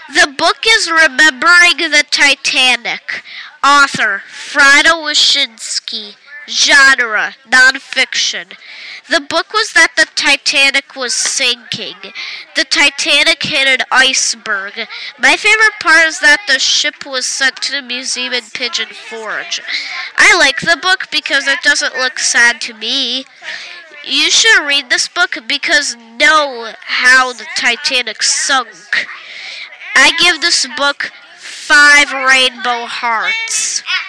The book is Remembering the Titanic. Author, Frida Wyszynski. Genre, nonfiction. The book was that the Titanic was sinking. The Titanic hit an iceberg. My favorite part is that the ship was sent to the museum in Pigeon Forge. I like the book because it doesn't look sad to me. You should read this book because know how the Titanic sunk. I give this book 5 rainbow hearts.